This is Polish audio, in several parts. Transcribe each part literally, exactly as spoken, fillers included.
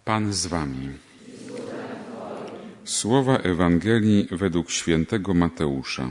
Pan z wami. Słowa Ewangelii według świętego Mateusza.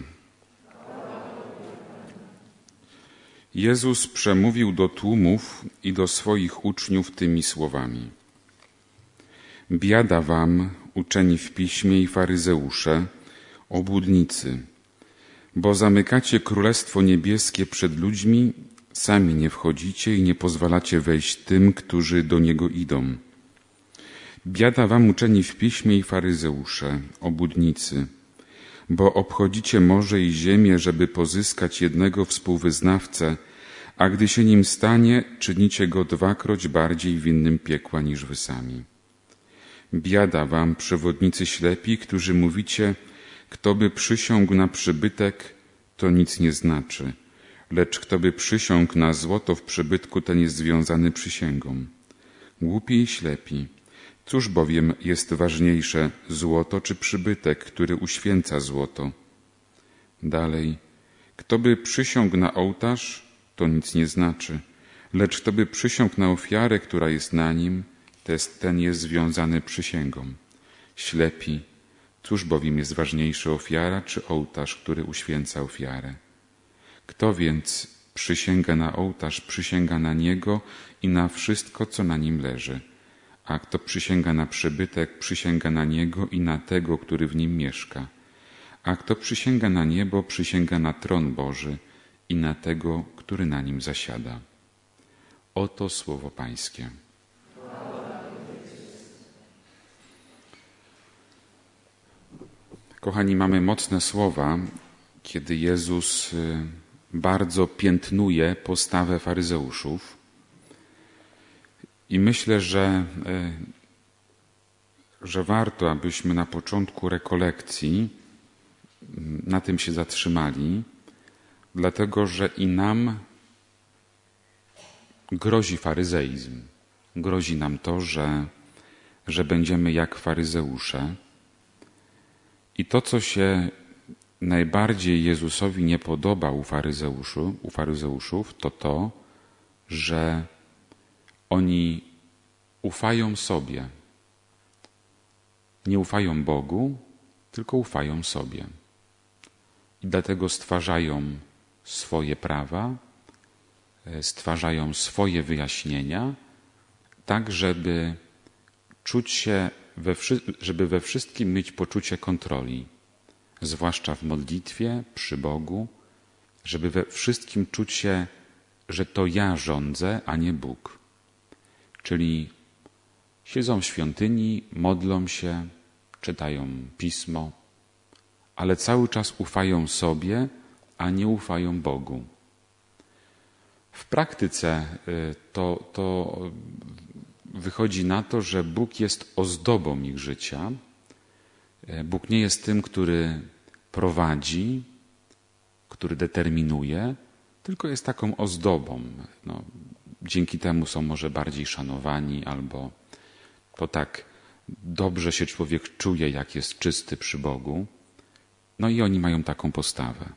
Jezus przemówił do tłumów i do swoich uczniów tymi słowami. Biada wam, uczeni w piśmie i faryzeusze, obłudnicy, bo zamykacie Królestwo Niebieskie przed ludźmi, sami nie wchodzicie i nie pozwalacie wejść tym, którzy do niego idą. Biada wam, uczeni w piśmie i faryzeusze, obłudnicy, bo obchodzicie morze i ziemię, żeby pozyskać jednego współwyznawcę, a gdy się nim stanie, czynicie go dwakroć bardziej winnym piekła niż wy sami. Biada wam, przewodnicy ślepi, którzy mówicie, kto by przysiągł na przybytek, to nic nie znaczy, lecz kto by przysiągł na złoto w przybytku, ten jest związany przysięgą. Głupi i ślepi, cóż bowiem jest ważniejsze, złoto czy przybytek, który uświęca złoto? Dalej, kto by przysiągł na ołtarz, to nic nie znaczy, lecz kto by przysiągł na ofiarę, która jest na nim, ten jest związany przysięgą. Ślepi, cóż bowiem jest ważniejsze, ofiara czy ołtarz, który uświęca ofiarę? Kto więc przysięga na ołtarz, przysięga na niego i na wszystko, co na nim leży. A kto przysięga na przybytek, przysięga na niego i na tego, który w nim mieszka. A kto przysięga na niebo, przysięga na tron Boży i na tego, który na nim zasiada. Oto słowo Pańskie. Kochani, mamy mocne słowa, kiedy Jezus bardzo piętnuje postawę faryzeuszów. I myślę, że, że warto, abyśmy na początku rekolekcji na tym się zatrzymali, dlatego że i nam grozi faryzeizm. Grozi nam to, że, że będziemy jak faryzeusze. I to, co się najbardziej Jezusowi nie podoba u, faryzeuszu, u faryzeuszów, to to, że oni ufają sobie. Nie ufają Bogu, tylko ufają sobie. I dlatego stwarzają swoje prawa, stwarzają swoje wyjaśnienia, tak żeby czuć się, we, żeby we wszystkim mieć poczucie kontroli, zwłaszcza w modlitwie, przy Bogu, żeby we wszystkim czuć się, że to ja rządzę, a nie Bóg. Czyli siedzą w świątyni, modlą się, czytają Pismo, ale cały czas ufają sobie, a nie ufają Bogu. W praktyce to, to wychodzi na to, że Bóg jest ozdobą ich życia. Bóg nie jest tym, który prowadzi, który determinuje, tylko jest taką ozdobą. No, dzięki temu są może bardziej szanowani, albo to tak dobrze się człowiek czuje, jak jest czysty przy Bogu. No i oni mają taką postawę.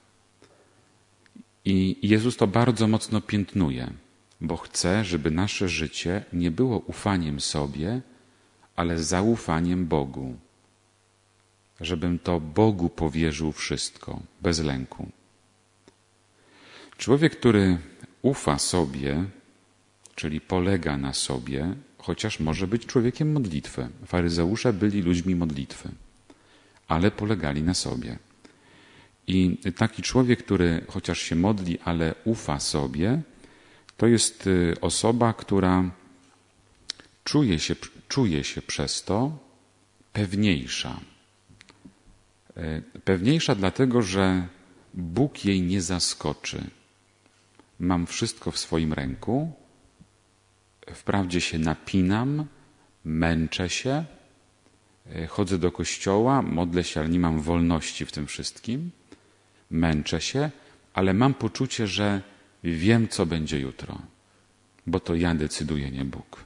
I Jezus to bardzo mocno piętnuje, bo chce, żeby nasze życie nie było ufaniem sobie, ale zaufaniem Bogu. Żebym to Bogu powierzył wszystko, bez lęku. Człowiek, który ufa sobie, czyli polega na sobie, chociaż może być człowiekiem modlitwy. Faryzeusze byli ludźmi modlitwy, ale polegali na sobie. I taki człowiek, który chociaż się modli, ale ufa sobie, to jest osoba, która czuje się, czuje się przez to pewniejsza. Pewniejsza dlatego, że Bóg jej nie zaskoczy. Mam wszystko w swoim ręku, wprawdzie się napinam, męczę się, chodzę do kościoła, modlę się, ale nie mam wolności w tym wszystkim. Męczę się, ale mam poczucie, że wiem, co będzie jutro, bo to ja decyduję, nie Bóg.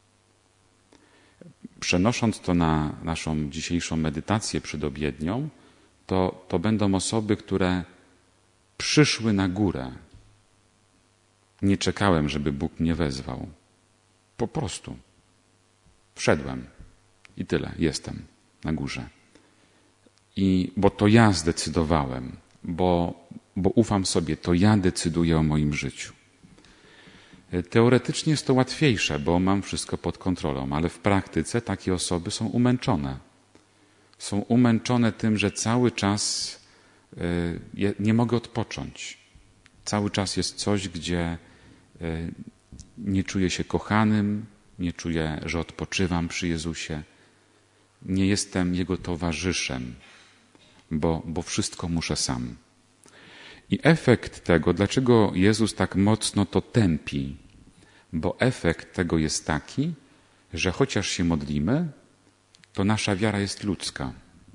Przenosząc to na naszą dzisiejszą medytację przed obiednią, to, to będą osoby, które przyszły na górę. Nie czekałem, żeby Bóg mnie wezwał. Po prostu. Wszedłem i tyle, jestem na górze. I bo to ja zdecydowałem, bo, bo ufam sobie, to ja decyduję o moim życiu. Teoretycznie jest to łatwiejsze, bo mam wszystko pod kontrolą, ale w praktyce takie osoby są umęczone. Są umęczone tym, że cały czas y, nie mogę odpocząć. Cały czas jest coś, gdzie y, nie czuję się kochanym, nie czuję, że odpoczywam przy Jezusie. Nie jestem Jego towarzyszem, bo, bo wszystko muszę sam. I efekt tego, dlaczego Jezus tak mocno to tępi? Bo efekt tego jest taki, że chociaż się modlimy, to nasza wiara jest ludzka.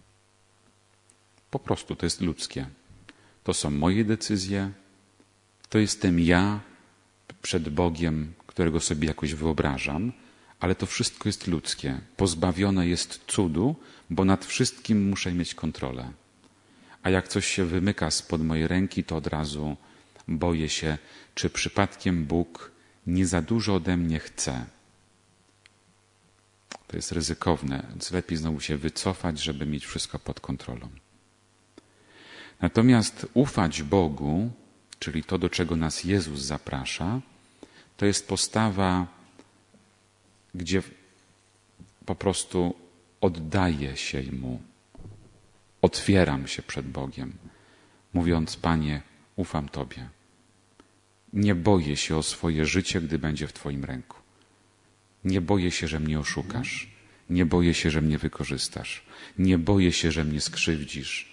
Po prostu to jest ludzkie. To są moje decyzje, to jestem ja przed Bogiem, którego sobie jakoś wyobrażam, ale to wszystko jest ludzkie. Pozbawione jest cudu, bo nad wszystkim muszę mieć kontrolę. A jak coś się wymyka spod mojej ręki, to od razu boję się, czy przypadkiem Bóg nie za dużo ode mnie chce. To jest ryzykowne, więc lepiej znowu się wycofać, żeby mieć wszystko pod kontrolą. Natomiast ufać Bogu, czyli to, do czego nas Jezus zaprasza, to jest postawa, gdzie po prostu oddaję się Mu. Otwieram się przed Bogiem, mówiąc: Panie, ufam Tobie. Nie boję się o swoje życie, gdy będzie w Twoim ręku. Nie boję się, że mnie oszukasz. Nie boję się, że mnie wykorzystasz. Nie boję się, że mnie skrzywdzisz.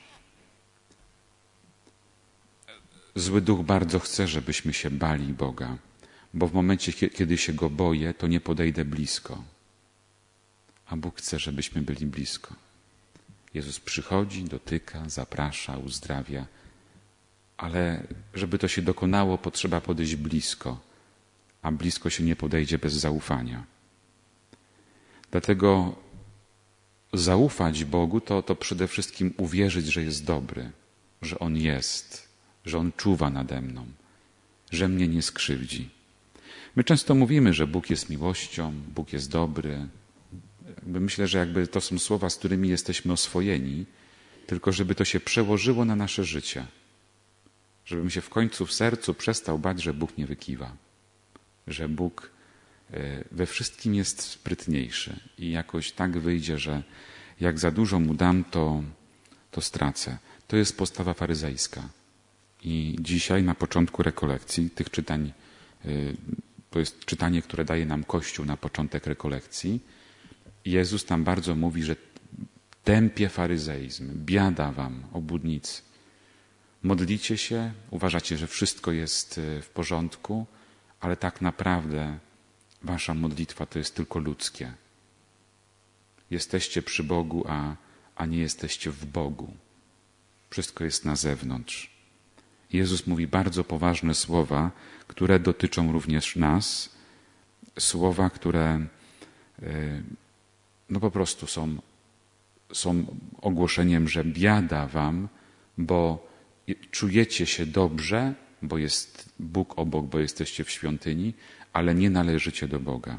Zły duch bardzo chce, żebyśmy się bali Boga, bo w momencie, kiedy się Go boję, to nie podejdę blisko. A Bóg chce, żebyśmy byli blisko. Jezus przychodzi, dotyka, zaprasza, uzdrawia, ale żeby to się dokonało, potrzeba podejść blisko, a blisko się nie podejdzie bez zaufania. Dlatego zaufać Bogu to, to przede wszystkim uwierzyć, że jest dobry, że On jest, że On czuwa nade mną, że mnie nie skrzywdzi. My często mówimy, że Bóg jest miłością, Bóg jest dobry. Jakby myślę, że jakby to są słowa, z którymi jesteśmy oswojeni, tylko żeby to się przełożyło na nasze życie. Żebym się w końcu w sercu przestał bać, że Bóg nie wykiwa. Że Bóg we wszystkim jest sprytniejszy i jakoś tak wyjdzie, że jak za dużo Mu dam, to, to stracę. To jest postawa faryzejska. I dzisiaj na początku rekolekcji tych czytań, to jest czytanie, które daje nam Kościół na początek rekolekcji, Jezus tam bardzo mówi, że tępie faryzeizm, biada wam, obłudnicy. Modlicie się, uważacie, że wszystko jest w porządku, ale tak naprawdę wasza modlitwa to jest tylko ludzkie. Jesteście przy Bogu, a, a nie jesteście w Bogu. Wszystko jest na zewnątrz. Jezus mówi bardzo poważne słowa, które dotyczą również nas. Słowa, które no po prostu są, są ogłoszeniem, że biada wam, bo czujecie się dobrze, bo jest Bóg obok, bo jesteście w świątyni, ale nie należycie do Boga.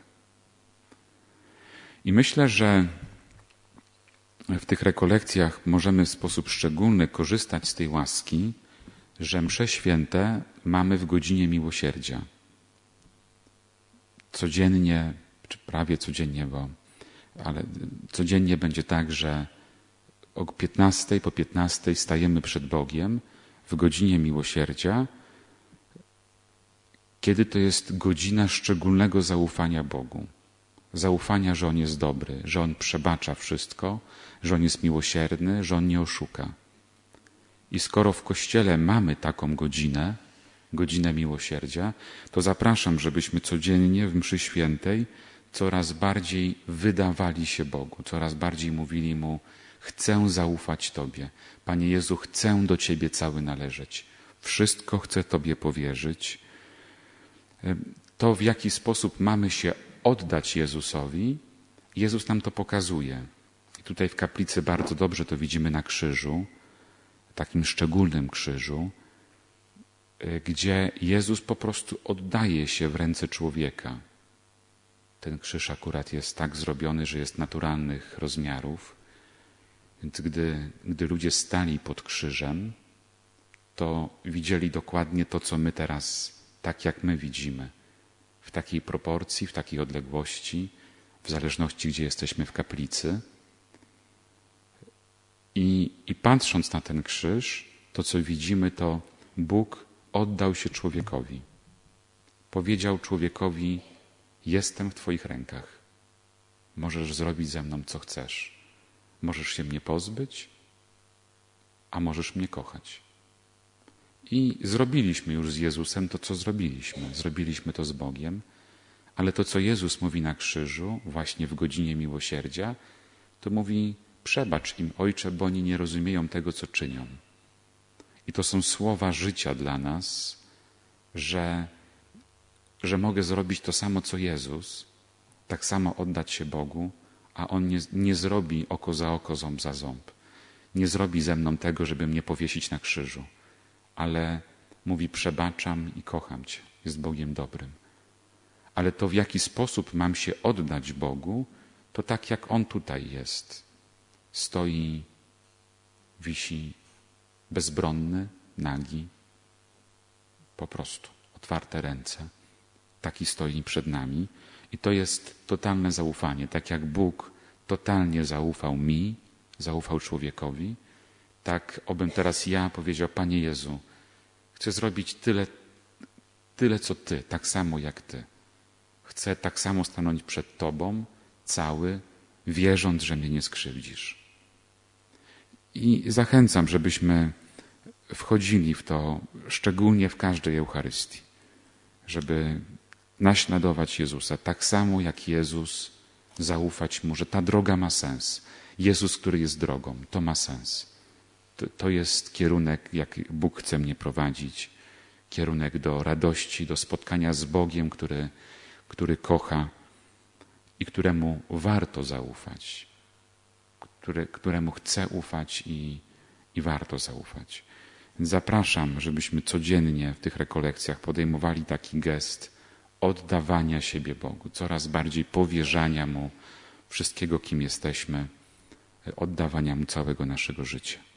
I myślę, że w tych rekolekcjach możemy w sposób szczególny korzystać z tej łaski, że msze święte mamy w godzinie miłosierdzia. Codziennie, czy prawie codziennie, bo ale codziennie będzie tak, że o piętnastej po piętnastej stajemy przed Bogiem w godzinie miłosierdzia, kiedy to jest godzina szczególnego zaufania Bogu. Zaufania, że On jest dobry, że On przebacza wszystko, że On jest miłosierny, że On nie oszuka. I skoro w Kościele mamy taką godzinę, godzinę miłosierdzia, to zapraszam, żebyśmy codziennie w mszy świętej coraz bardziej wydawali się Bogu, coraz bardziej mówili Mu: chcę zaufać Tobie. Panie Jezu, chcę do Ciebie cały należeć. Wszystko chcę Tobie powierzyć. To, w jaki sposób mamy się oddać Jezusowi, Jezus nam to pokazuje. I tutaj w kaplicy bardzo dobrze to widzimy na krzyżu, takim szczególnym krzyżu, gdzie Jezus po prostu oddaje się w ręce człowieka. ten krzyż akurat jest tak zrobiony, że jest naturalnych rozmiarów. Więc gdy, gdy ludzie stali pod krzyżem, to widzieli dokładnie to, co my teraz, tak jak my widzimy. W takiej proporcji, w takiej odległości, w zależności, gdzie jesteśmy w kaplicy. I, i patrząc na ten krzyż, to co widzimy, to Bóg oddał się człowiekowi. Powiedział człowiekowi: jestem w Twoich rękach. Możesz zrobić ze mną, co chcesz. Możesz się mnie pozbyć, a możesz mnie kochać. I zrobiliśmy już z Jezusem to, co zrobiliśmy. Zrobiliśmy to z Bogiem, ale to, co Jezus mówi na krzyżu, właśnie w godzinie miłosierdzia, to mówi: przebacz im, Ojcze, bo oni nie rozumieją tego, co czynią. I to są słowa życia dla nas, że, że mogę zrobić to samo, co Jezus, tak samo oddać się Bogu, a On nie, nie zrobi oko za oko, ząb za ząb. Nie zrobi ze mną tego, żeby mnie powiesić na krzyżu, ale mówi: przebaczam i kocham Cię. Jest Bogiem dobrym. Ale to, w jaki sposób mam się oddać Bogu, to tak jak On tutaj jest. Stoi, wisi bezbronny, nagi, po prostu otwarte ręce. Taki stoi przed nami i to jest totalne zaufanie. Tak jak Bóg totalnie zaufał mi, zaufał człowiekowi, tak obym teraz ja powiedział: Panie Jezu, chcę zrobić tyle, tyle co Ty, tak samo jak Ty. Chcę tak samo stanąć przed Tobą, cały, wierząc, że mnie nie skrzywdzisz. I zachęcam, żebyśmy wchodzili w to, szczególnie w każdej Eucharystii, żeby naśladować Jezusa, tak samo jak Jezus, zaufać Mu, że ta droga ma sens. Jezus, który jest drogą, to ma sens. To, to jest kierunek, jak Bóg chce mnie prowadzić, kierunek do radości, do spotkania z Bogiem, który, który kocha i któremu warto zaufać, który, któremu chcę ufać i, i warto zaufać. Więc zapraszam, żebyśmy codziennie w tych rekolekcjach podejmowali taki gest oddawania siebie Bogu, coraz bardziej powierzania Mu wszystkiego, kim jesteśmy, oddawania Mu całego naszego życia.